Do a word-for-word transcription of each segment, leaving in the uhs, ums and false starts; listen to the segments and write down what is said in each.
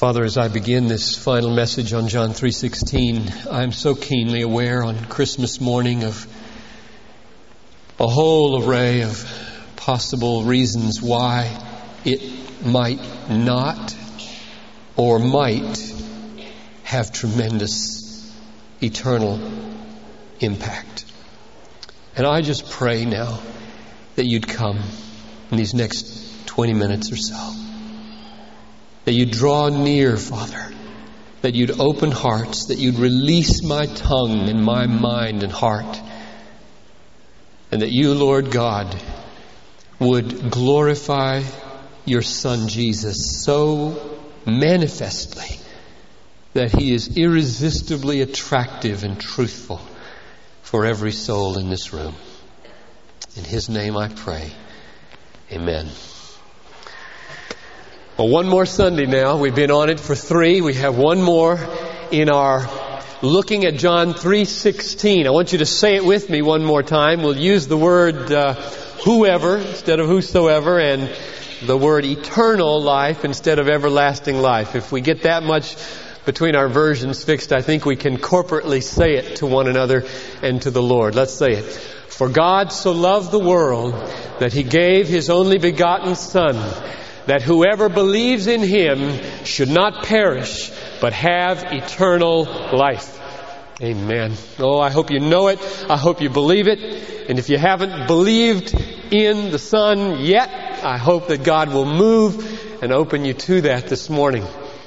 Father, as I begin this final message on John three sixteen, I'm so keenly aware on Christmas morning of a whole array of possible reasons why it might not or might have tremendous eternal impact. And I just pray now that you'd come in these next twenty minutes or so. That you'd draw near, Father. That you'd open hearts. That you'd release my tongue and my mind and heart. And that you, Lord God, would glorify your Son Jesus so manifestly that He is irresistibly attractive and truthful for every soul in this room. In His name I pray. Amen. Well, one more Sunday now. We've been on it for three. We have one more in our looking at John three sixteen. I want you to say it with me one more time. We'll use the word uh, whoever instead of whosoever, and the word eternal life instead of everlasting life. If we get that much between our versions fixed, I think we can corporately say it to one another and to the Lord. Let's say it. For God so loved the world that He gave His only begotten Son, that whoever believes in Him should not perish, but have eternal life. Amen. Oh, I hope you know it. I hope you believe it. And if you haven't believed in the Son yet, I hope that God will move and open you to that this morning.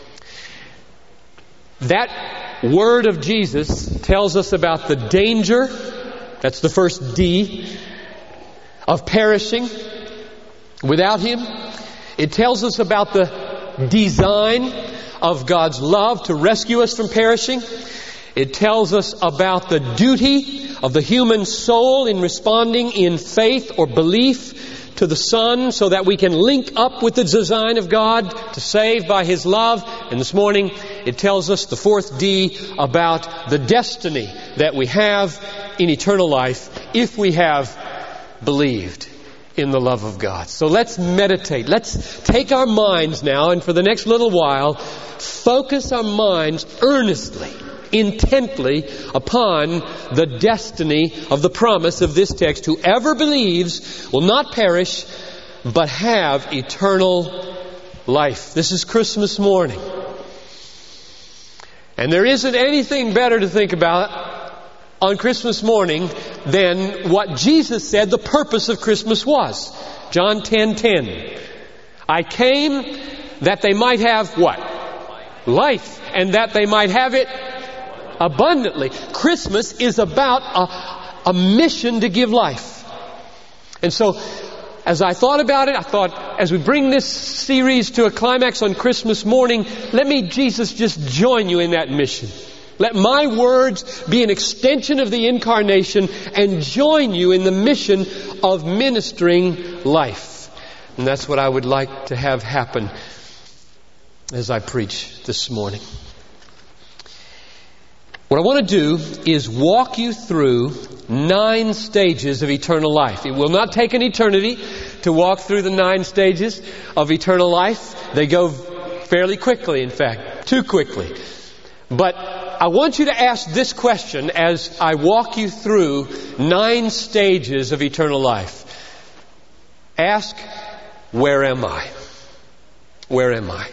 That word of Jesus tells us about the danger, that's the first D, of perishing without Him. It tells us about the design of God's love to rescue us from perishing. It tells us about the duty of the human soul in responding in faith or belief to the Son so that we can link up with the design of God to save by His love. And this morning it tells us the fourth D about the destiny that we have in eternal life if we have believed in the love of God. So let's meditate. Let's take our minds now, and for the next little while, focus our minds earnestly, intently upon the destiny of the promise of this text. Whoever believes will not perish, but have eternal life. This is Christmas morning. And there isn't anything better to think about on Christmas morning than what Jesus said the purpose of Christmas was. John ten ten. I came that they might have what? Life. And that they might have it abundantly. Christmas is about a, a mission to give life. And so, as I thought about it, I thought, as we bring this series to a climax on Christmas morning, let me, Jesus, just join you in that mission. Let my words be an extension of the incarnation and join you in the mission of ministering life. And that's what I would like to have happen as I preach this morning. What I want to do is walk you through nine stages of eternal life. It will not take an eternity to walk through the nine stages of eternal life. They go fairly quickly, in fact, too quickly. But I want you to ask this question as I walk you through nine stages of eternal life. Ask, where am I? Where am I?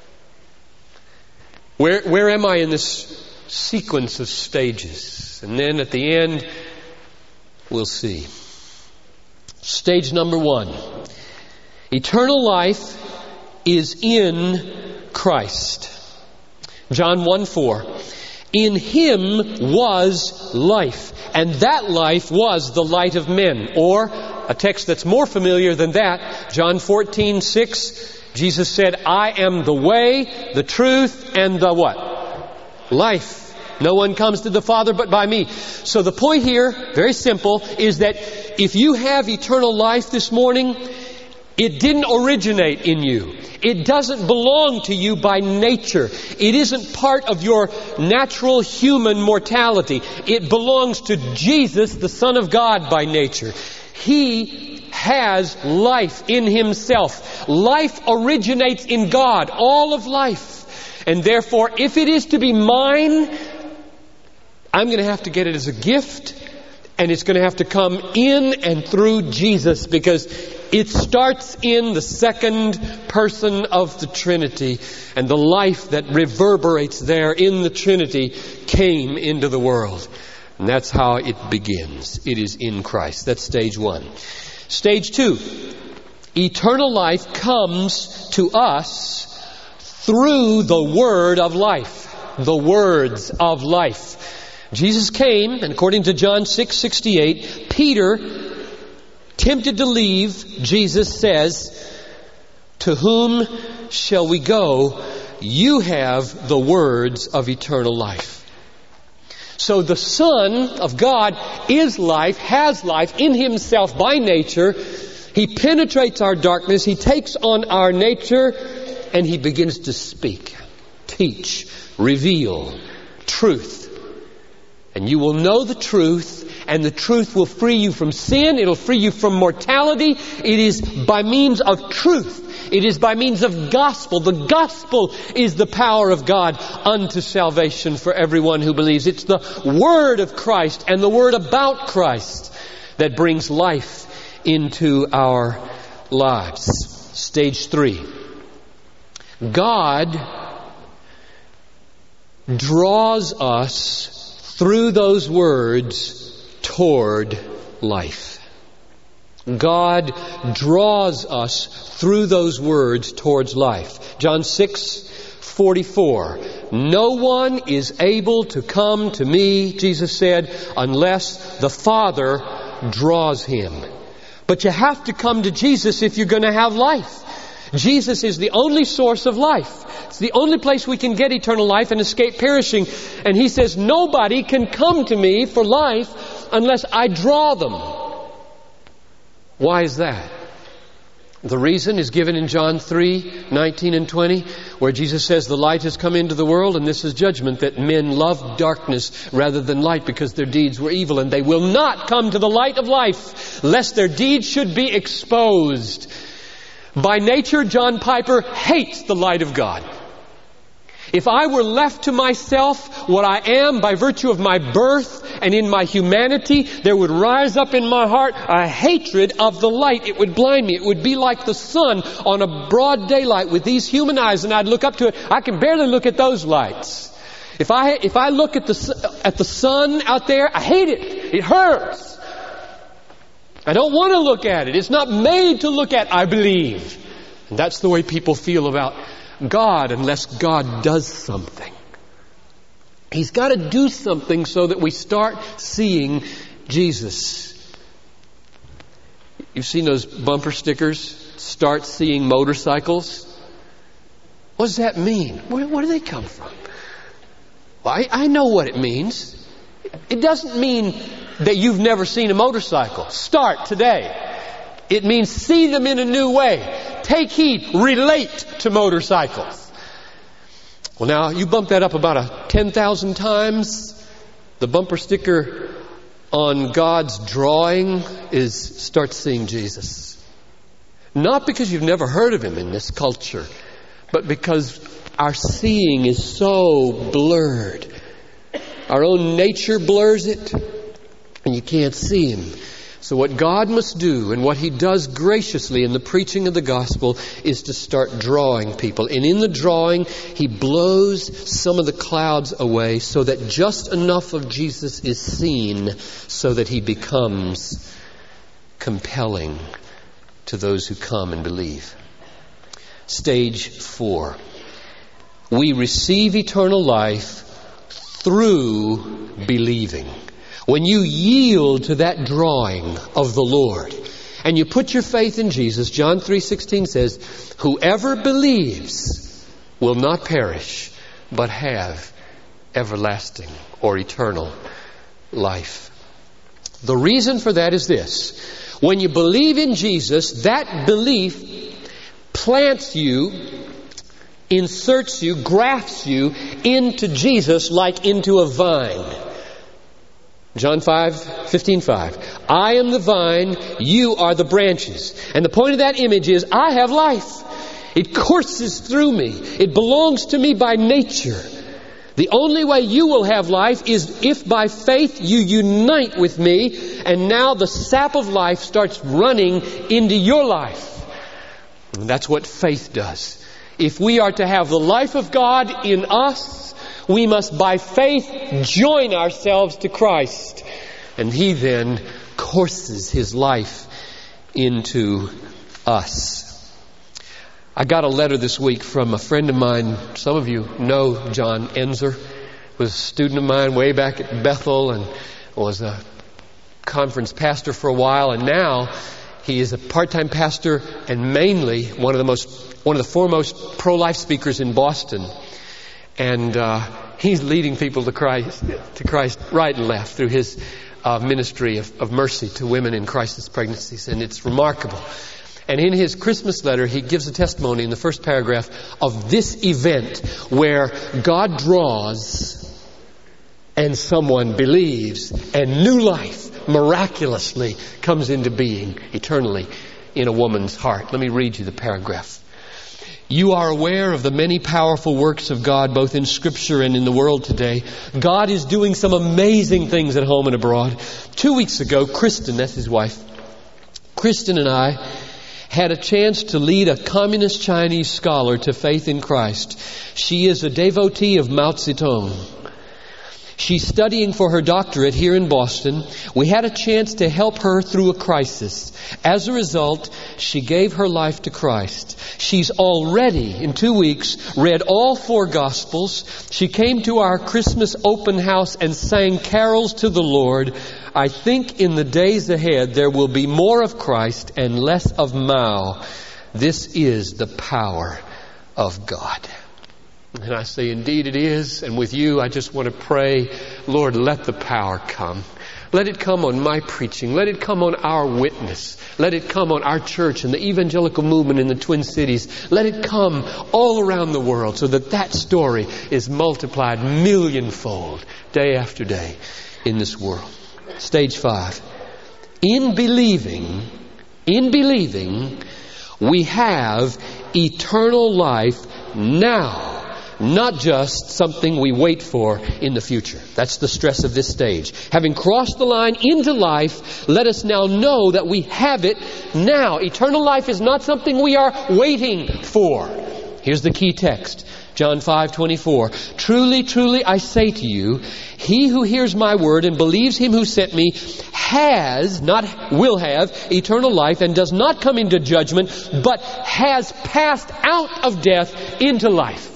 Where, where am I in this sequence of stages? And then at the end, we'll see. Stage number one. Eternal life is in Christ. John one four. In Him was life, and that life was the light of men. Or, a text that's more familiar than that, John fourteen six, Jesus said, I am the way, the truth, and the what? Life. No one comes to the Father but by me. So the point here, very simple, is that if you have eternal life this morning, it didn't originate in you. It doesn't belong to you by nature. It isn't part of your natural human mortality. It belongs to Jesus, the Son of God, by nature. He has life in Himself. Life originates in God. All of life. And therefore, if it is to be mine, I'm going to have to get it as a gift. And it's going to have to come in and through Jesus, because it starts in the second person of the Trinity. And the life that reverberates there in the Trinity came into the world. And that's how it begins. It is in Christ. That's stage one. Stage two. Eternal life comes to us through the Word of life. The words of life. Jesus came, and according to John six sixty-eight, Peter, tempted to leave, Jesus says, "To whom shall we go? You have the words of eternal life." So the Son of God is life, has life in Himself by nature. He penetrates our darkness. He takes on our nature, and He begins to speak, teach, reveal truth. And you will know the truth, and the truth will free you from sin. It'll free you from mortality. It is by means of truth. It is by means of gospel. The gospel is the power of God unto salvation for everyone who believes. It's the Word of Christ and the Word about Christ that brings life into our lives. Stage three. God draws us through those words toward life. God draws us through those words towards life. John six forty-four. No one is able to come to me, Jesus said, unless the Father draws him. But you have to come to Jesus if you're going to have life. Jesus is the only source of life. It's the only place we can get eternal life and escape perishing. And He says, nobody can come to me for life unless I draw them. Why is that? The reason is given in John three nineteen and twenty, where Jesus says, the light has come into the world, and this is judgment, that men loved darkness rather than light, because their deeds were evil, and they will not come to the light of life, lest their deeds should be exposed. By nature, John Piper hates the light of God. If I were left to myself, what I am by virtue of my birth and in my humanity, there would rise up in my heart a hatred of the light. It would blind me. It would be like the sun on a broad daylight with these human eyes, and I'd look up to it. I can barely look at those lights. If I if I look at the at the sun out there, I hate it. It hurts. I don't want to look at it. It's not made to look at, I believe. And that's the way people feel about God unless God does something. He's got to do something so that we start seeing Jesus. You've seen those bumper stickers, start seeing motorcycles? What does that mean? Where, where do they come from? Well, I, I know what it means. It doesn't mean that you've never seen a motorcycle. Start today. It means see them in a new way. Take heed. Relate to motorcycles. Well, now, you bump that up about a ten thousand times. The bumper sticker on God's drawing is start seeing Jesus. Not because you've never heard of Him in this culture, but because our seeing is so blurred. Our own nature blurs it, and you can't see Him. So what God must do, and what He does graciously in the preaching of the gospel, is to start drawing people. And in the drawing, He blows some of the clouds away so that just enough of Jesus is seen so that He becomes compelling to those who come and believe. Stage four. We receive eternal life through believing. When you yield to that drawing of the Lord and you put your faith in Jesus, John three sixteen says, whoever believes will not perish, but have everlasting or eternal life. The reason for that is this. When you believe in Jesus, that belief plants you, inserts you, grafts you into Jesus like into a vine. John five fifteen five. I am the vine, you are the branches. And the point of that image is, I have life. It courses through me. It belongs to me by nature. The only way you will have life is if by faith you unite with me, and now the sap of life starts running into your life. And that's what faith does. If we are to have the life of God in us, we must by faith join ourselves to Christ. And He then courses His life into us. I got a letter this week from a friend of mine. Some of you know John Enzer. Was a student of mine way back at Bethel and was a conference pastor for a while. And now he is a part-time pastor and mainly one of the most, one of the foremost pro-life speakers in Boston. And uh, he's leading people to Christ, to Christ right and left through his uh, ministry of, of mercy to women in crisis pregnancies. And it's remarkable. And in his Christmas letter, he gives a testimony in the first paragraph of this event where God draws and someone believes and new life miraculously comes into being eternally in a woman's heart. Let me read you the paragraph. You are aware of the many powerful works of God both in Scripture and in the world today. God is doing some amazing things at home and abroad. Two weeks ago, Kristen, that's his wife, Kristen and I had a chance to lead a communist Chinese scholar to faith in Christ. She is a devotee of Mao Zedong. She's studying for her doctorate here in Boston. We had a chance to help her through a crisis. As a result, she gave her life to Christ. She's already, in two weeks, read all four Gospels. She came to our Christmas open house and sang carols to the Lord. I think in the days ahead there will be more of Christ and less of Mao. This is the power of God. And I say, indeed it is. And with you, I just want to pray, Lord, let the power come. Let it come on my preaching. Let it come on our witness. Let it come on our church and the evangelical movement in the Twin Cities. Let it come all around the world so that that story is multiplied millionfold day after day in this world. Stage five. In believing, in believing, we have eternal life now. Not just something we wait for in the future. That's the stress of this stage. Having crossed the line into life, let us now know that we have it now. Eternal life is not something we are waiting for. Here's the key text. John five twenty-four. Truly, truly, I say to you, he who hears my word and believes him who sent me has, not will have, eternal life and does not come into judgment, but has passed out of death into life.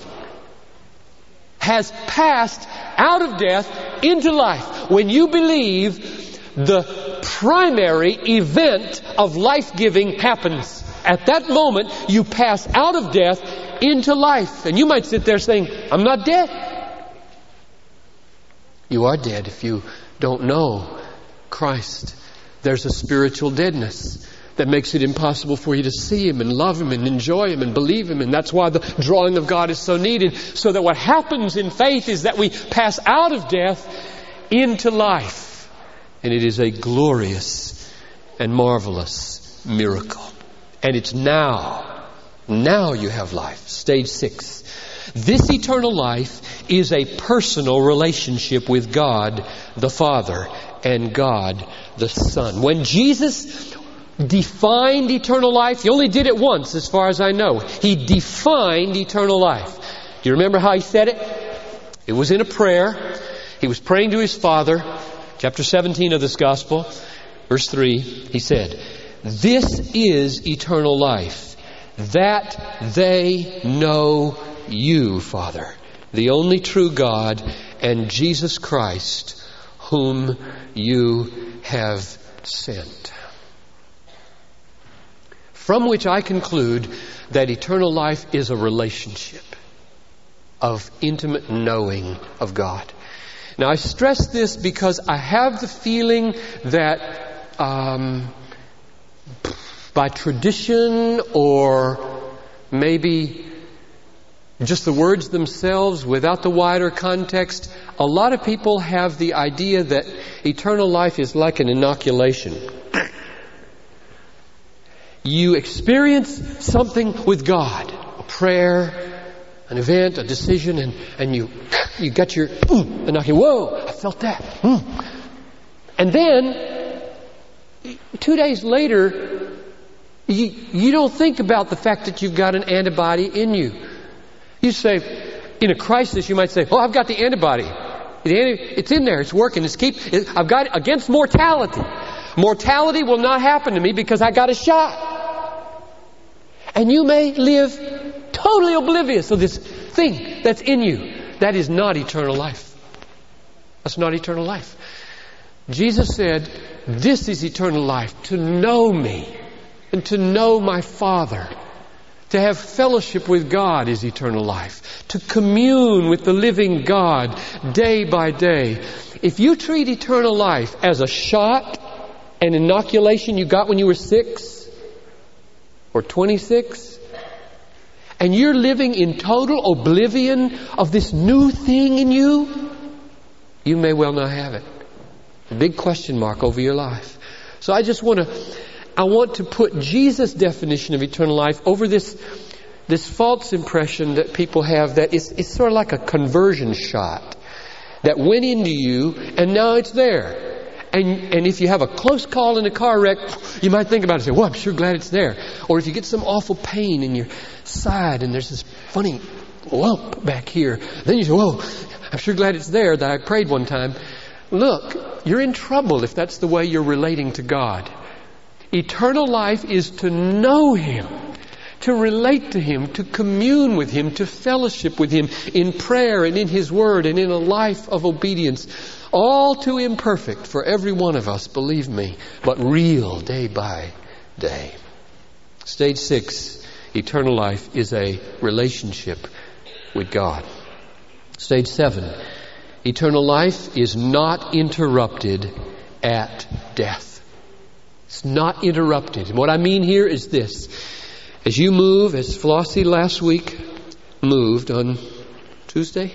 Has passed out of death into life. When you believe, the primary event of life-giving happens. At that moment, you pass out of death into life. And you might sit there saying, I'm not dead. You are dead if you don't know Christ. There's a spiritual deadness that makes it impossible for you to see Him and love Him and enjoy Him and believe Him. And that's why the drawing of God is so needed. So that what happens in faith is that we pass out of death into life. And it is a glorious and marvelous miracle. And it's now. Now you have life. Stage six. This eternal life is a personal relationship with God the Father and God the Son. When Jesus defined eternal life, He only did it once as far as I know. He defined eternal life. Do you remember how He said it? It was in a prayer. He was praying to His Father. Chapter seventeen of this Gospel, verse three, He said, this is eternal life, that they know you, Father, the only true God, and Jesus Christ, whom you have sent. From which I conclude that eternal life is a relationship of intimate knowing of God. Now I stress this because I have the feeling that um, by tradition or maybe just the words themselves without the wider context, a lot of people have the idea that eternal life is like an inoculation. You experience something with God. prayer, an event, a decision, and, and you you got your mm, and knocking. Whoa! I felt that. Mm. And then two days later, you you don't think about the fact that you've got an antibody in you. You say, in a crisis, you might say, "Oh, I've got the antibody. It's in there. It's working. It's keep. I've got it against mortality. Mortality will not happen to me because I got a shot." And you may live totally oblivious of this thing that's in you. That is not eternal life. That's not eternal life. Jesus said, "This is eternal life, to know me and to know my Father." To have fellowship with God is eternal life. To commune with the living God day by day. If you treat eternal life as a shot, an inoculation you got when you were six or twenty-six, and you're living in total oblivion of this new thing in you, you may well not have it. A big question mark over your life. So I just want to I want to put Jesus' definition of eternal life over this this false impression that people have that it's, it's sort of like a conversion shot that went into you and now it's there. And and if you have a close call in a car wreck, you might think about it and say, "Well, I'm sure glad it's there." Or if you get some awful pain in your side and there's this funny lump back here, then you say, "Whoa, I'm sure glad it's there that I prayed one time." Look, you're in trouble if that's the way you're relating to God. Eternal life is to know Him, to relate to Him, to commune with Him, to fellowship with Him in prayer and in His Word and in a life of obedience. All too imperfect for every one of us, believe me, but real day by day. Stage six, eternal life is a relationship with God. Stage seven, eternal life is not interrupted at death. It's not interrupted. And what I mean here is this. As you move, as Flossie last week moved on Tuesday?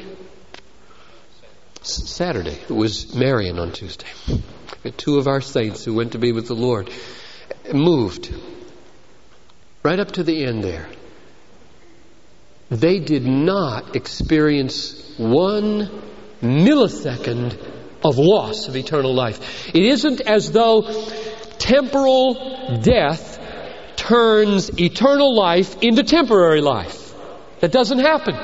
S- Saturday. It was Marion on Tuesday. Two of our saints who went to be with the Lord moved right up to the end there. They did not experience one millisecond of loss of eternal life. It isn't as though temporal death turns eternal life into temporary life. That doesn't happen.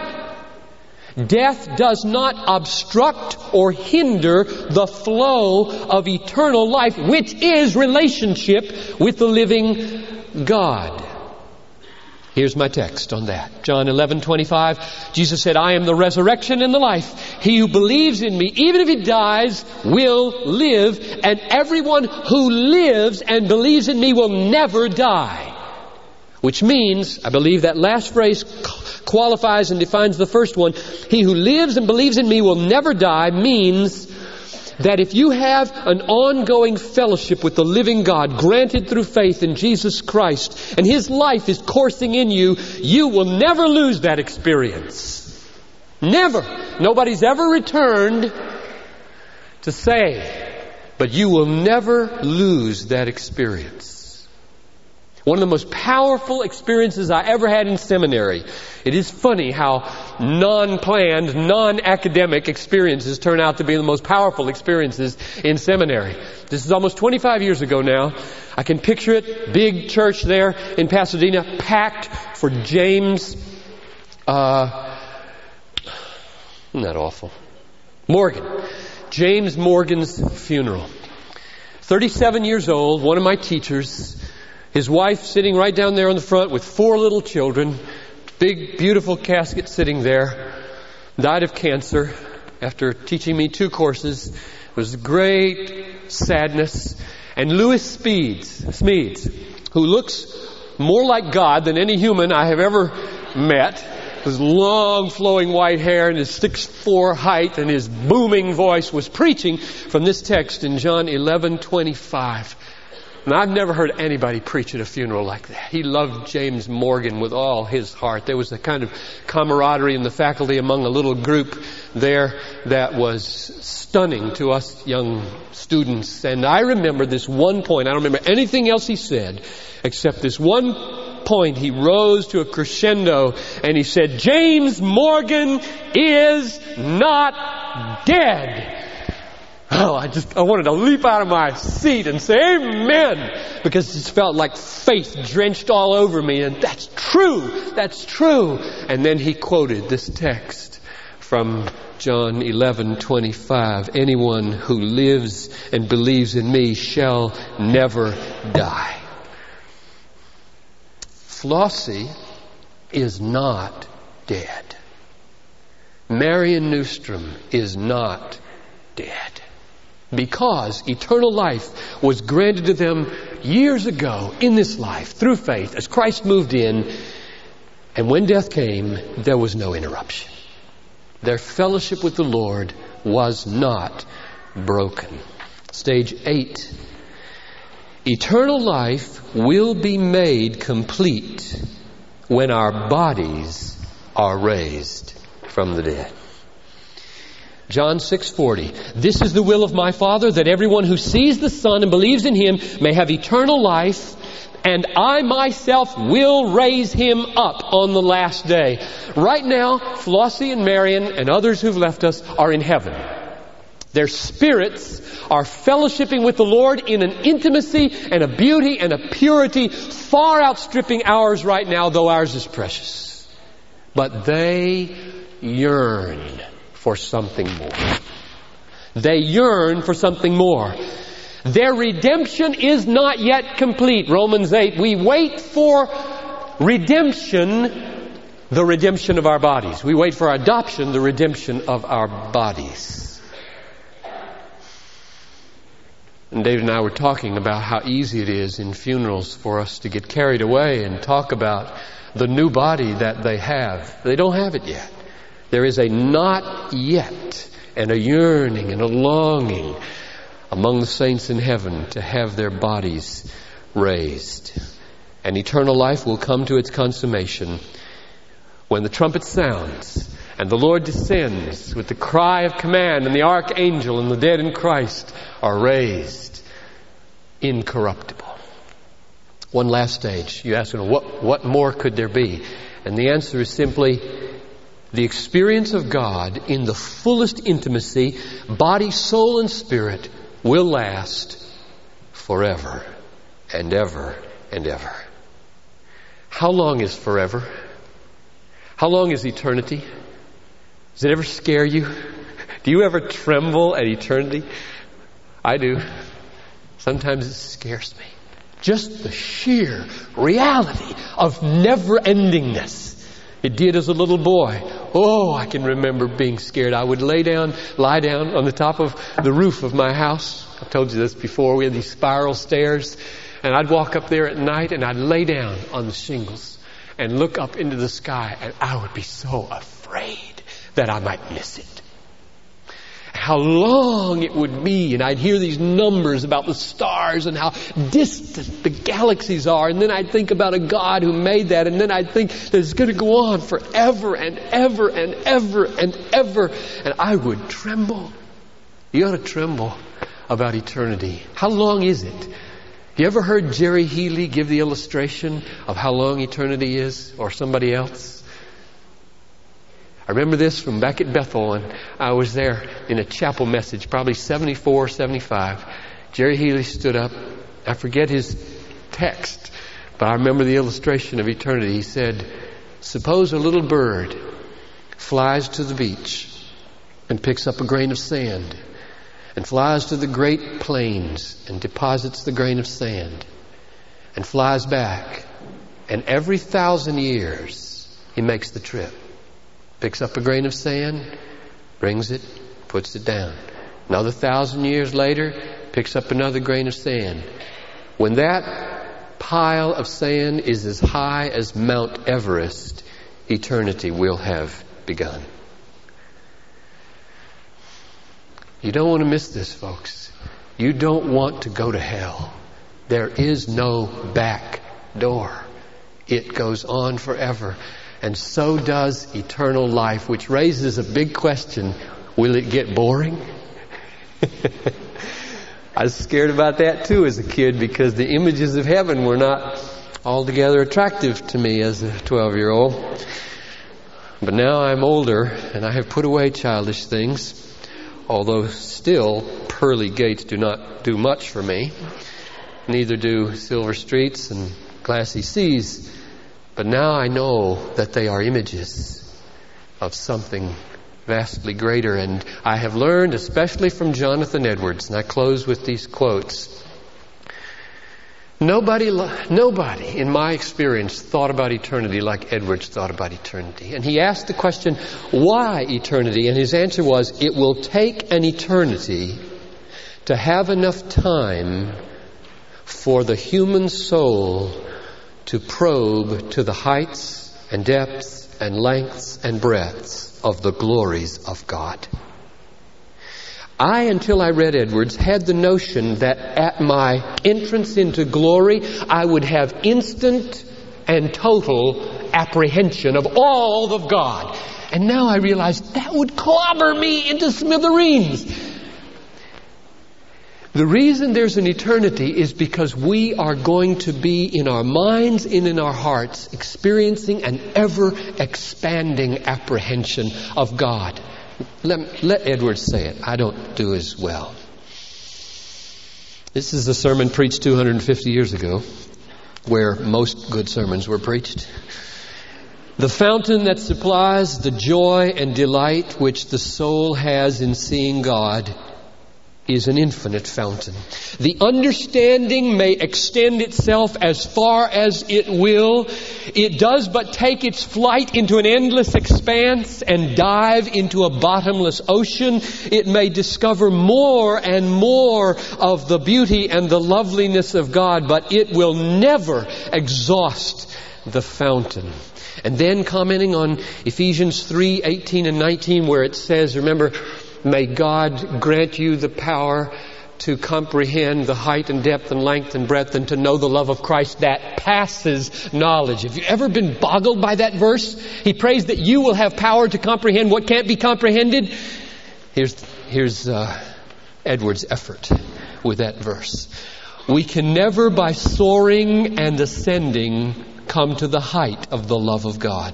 Death does not obstruct or hinder the flow of eternal life, which is relationship with the living God. Here's my text on that. John eleven twenty-five. Jesus said, "I am the resurrection and the life. He who believes in me, even if he dies, will live. And everyone who lives and believes in me will never die." Which means, I believe that last phrase qualifies and defines the first one. He who lives and believes in me will never die means that if you have an ongoing fellowship with the living God granted through faith in Jesus Christ and His life is coursing in you, you will never lose that experience. Never. Nobody's ever returned to say, but you will never lose that experience. One of the most powerful experiences I ever had in seminary. It is funny how non-planned, non-academic experiences turn out to be the most powerful experiences in seminary. This is almost twenty-five years ago now. I can picture it. Big church there in Pasadena, packed for James, uh, isn't that awful? Morgan. James Morgan's funeral. thirty-seven years old, one of my teachers. His wife sitting right down there on the front with four little children. Big, beautiful casket sitting there. Died of cancer after teaching me two courses. It was great sadness. And Louis Speeds, Smeeds, who looks more like God than any human I have ever met. His long flowing white hair and his six foot four height and his booming voice was preaching from this text in John eleven twenty-five. And I've never heard anybody preach at a funeral like that. He loved James Morgan with all his heart. There was a kind of camaraderie in the faculty among a little group there that was stunning to us young students. And I remember this one point. I don't remember anything else he said except this one point, he rose to a crescendo and he said, James Morgan is not dead. Oh, I just, I wanted to leap out of my seat and say amen, because it just felt like faith drenched all over me. And that's true. That's true. And then he quoted this text from John eleven twenty-five. Anyone who lives and believes in me shall never die. Flossie is not dead. Marion Newstrom is not dead. Because eternal life was granted to them years ago in this life through faith as Christ moved in. And when death came, there was no interruption. Their fellowship with the Lord was not broken. Stage eight. Eternal life will be made complete when our bodies are raised from the dead. John six forty. This is the will of my Father, that everyone who sees the Son and believes in Him may have eternal life, and I myself will raise him up on the last day. Right now, Flossie and Marion and others who've left us are in heaven. Their spirits are fellowshipping with the Lord in an intimacy and a beauty and a purity far outstripping ours right now, though ours is precious. But they yearn for something more. They yearn for something more. Their redemption is not yet complete. Romans eight, we wait for redemption, the redemption of our bodies. We wait for adoption, the redemption of our bodies. And David and I were talking about how easy it is in funerals for us to get carried away and talk about the new body that they have. They don't have it yet. There is a not yet and a yearning and a longing among the saints in heaven to have their bodies raised. And eternal life will come to its consummation when the trumpet sounds and the Lord descends with the cry of command, and the archangel and the dead in Christ are raised incorruptible. One last stage. You ask, what, what more could there be? And the answer is simply the experience of God in the fullest intimacy, body, soul, and spirit, will last forever and ever and ever. How long is forever? How long is eternity? Does it ever scare you? Do you ever tremble at eternity? I do. Sometimes it scares me. Just the sheer reality of never-endingness. It did as a little boy. Oh, I can remember being scared. I would lay down, lie down on the top of the roof of my house. I've told you this before. We had these spiral stairs. And I'd walk up there at night and I'd lay down on the shingles and look up into the sky, and I would be so afraid that I might miss it. How long it would be, and I'd hear these numbers about the stars and how distant the galaxies are, and then I'd think about a God who made that, and then I'd think that it's going to go on forever and ever and ever and ever, and I would tremble. You ought to tremble about eternity. How long is it? You ever heard Jerry Healy give the illustration of how long eternity is, or somebody else? I remember this from back at Bethel, and I was there in a chapel message, probably seventy-four, seventy-five. Jerry Healy stood up. I forget his text, but I remember the illustration of eternity. He said, suppose a little bird flies to the beach and picks up a grain of sand and flies to the great plains and deposits the grain of sand and flies back, and every thousand years he makes the trip. Picks up a grain of sand, brings it, puts it down. Another thousand years later, picks up another grain of sand. When that pile of sand is as high as Mount Everest, eternity will have begun. You don't want to miss this, folks. You don't want to go to hell. There is no back door. It goes on forever. And so does eternal life, which raises a big question. Will it get boring? I was scared about that too as a kid, because the images of heaven were not altogether attractive to me as a twelve-year-old. But now I'm older and I have put away childish things, although still pearly gates do not do much for me. Neither do silver streets and glassy seas. But now I know that they are images of something vastly greater. And I have learned, especially from Jonathan Edwards, and I close with these quotes. Nobody, nobody in my experience thought about eternity like Edwards thought about eternity. And he asked the question, why eternity? And his answer was, it will take an eternity to have enough time for the human soul to probe to the heights and depths and lengths and breadths of the glories of God. I, until I read Edwards, had the notion that at my entrance into glory, I would have instant and total apprehension of all of God. And now I realize that would clobber me into smithereens. The reason there's an eternity is because we are going to be in our minds and in our hearts experiencing an ever-expanding apprehension of God. Let, let Edwards say it. I don't do as well. This is a sermon preached two hundred fifty years ago, where most good sermons were preached. The fountain that supplies the joy and delight which the soul has in seeing God is an infinite fountain. The understanding may extend itself as far as it will. It does but take its flight into an endless expanse and dive into a bottomless ocean. It may discover more and more of the beauty and the loveliness of God, but it will never exhaust the fountain. And then commenting on Ephesians three eighteen and nineteen, where it says, remember, may God grant you the power to comprehend the height and depth and length and breadth and to know the love of Christ that passes knowledge. Have you ever been boggled by that verse? He prays that you will have power to comprehend what can't be comprehended. Here's, here's uh, Edwards' effort with that verse. We can never, by soaring and ascending, come to the height of the love of God.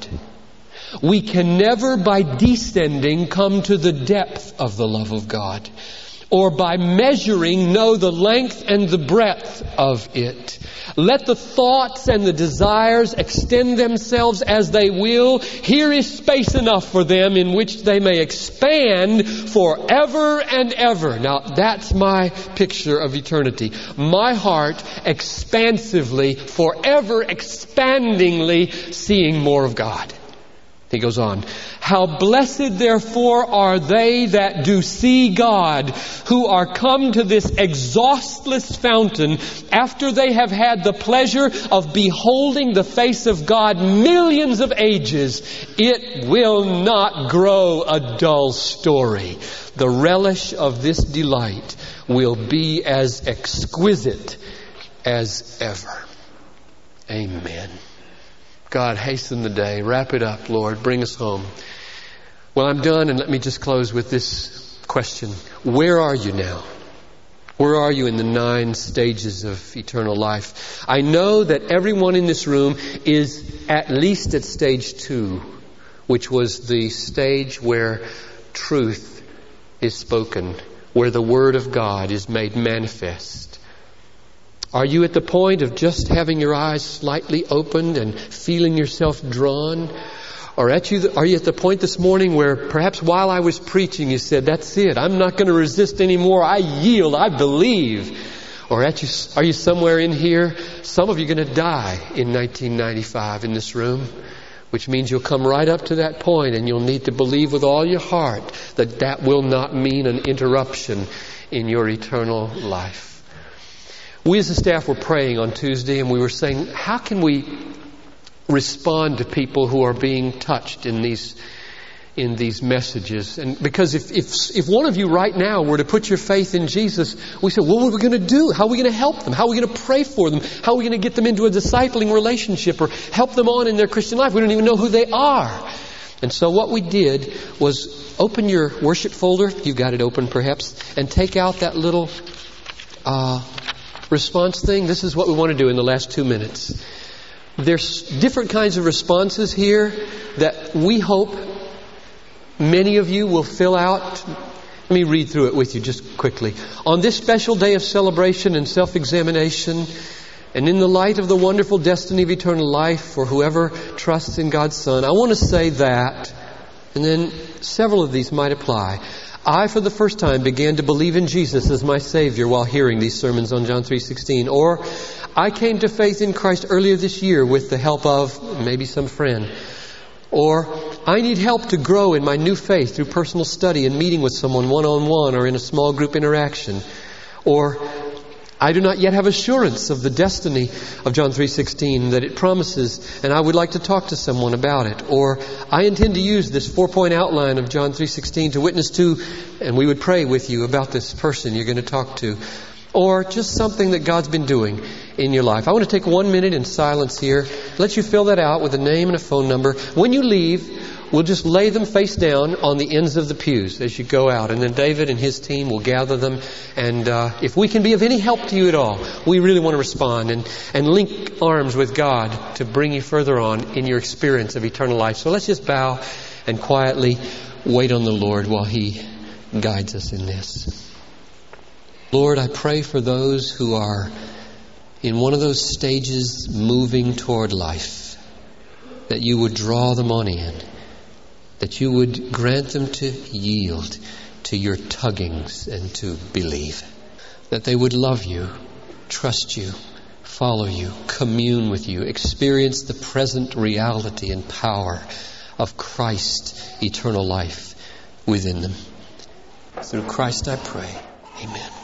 We can never, by descending, come to the depth of the love of God, or by measuring know the length and the breadth of it. Let the thoughts and the desires extend themselves as they will. Here is space enough for them in which they may expand forever and ever. Now, that's my picture of eternity. My heart expansively, forever expandingly seeing more of God. He goes on, how blessed therefore are they that do see God, who are come to this exhaustless fountain after they have had the pleasure of beholding the face of God millions of ages. It will not grow a dull story. The relish of this delight will be as exquisite as ever. Amen. God, hasten the day. Wrap it up, Lord. Bring us home. Well, I'm done, and let me just close with this question. Where are you now? Where are you in the nine stages of eternal life? I know that everyone in this room is at least at stage two, which was the stage where truth is spoken, where the Word of God is made manifest. Are you at the point of just having your eyes slightly opened and feeling yourself drawn? Or at you, are you at the point this morning where perhaps while I was preaching you said, that's it, I'm not going to resist anymore, I yield, I believe. Or at you, are you somewhere in here? Some of you are going to die in nineteen ninety-five in this room, which means you'll come right up to that point and you'll need to believe with all your heart that that will not mean an interruption in your eternal life. We as a staff were praying on Tuesday and we were saying, how can we respond to people who are being touched in these in these messages? And because if if if one of you right now were to put your faith in Jesus, we said, well, what are we going to do? How are we going to help them? How are we going to pray for them? How are we going to get them into a discipling relationship or help them on in their Christian life? We don't even know who they are. And so what we did was open your worship folder, you've got it open perhaps, and take out that little uh response thing. This is what we want to do in the last two minutes. there's different kinds of responses here that we hope many of you will fill out. Let me read through it with you just quickly. On this special day of celebration and self-examination, and in the light of the wonderful destiny of eternal life for whoever trusts in God's Son, I want to say that, and then several of these might apply. I, for the first time, began to believe in Jesus as my Savior while hearing these sermons on John three sixteen. Or, I came to faith in Christ earlier this year with the help of maybe some friend. Or, I need help to grow in my new faith through personal study and meeting with someone one-on-one or in a small group interaction. Or, I do not yet have assurance of the destiny of John three sixteen that it promises, and I would like to talk to someone about it. Or, I intend to use this four-point outline of John three sixteen to witness to, and we would pray with you about this person you're going to talk to. Or just something that God's been doing in your life. I want to take one minute in silence here, let you fill that out with a name and a phone number. When you leave, we'll just lay them face down on the ends of the pews as you go out. And then David and his team will gather them. And uh, if we can be of any help to you at all, we really want to respond and, and link arms with God to bring you further on in your experience of eternal life. So let's just bow and quietly wait on the Lord while He guides us in this. Lord, I pray for those who are in one of those stages moving toward life, that you would draw them on in, that you would grant them to yield to your tuggings and to believe, that they would love you, trust you, follow you, commune with you, experience the present reality and power of Christ's eternal life within them. Through Christ I pray. Amen.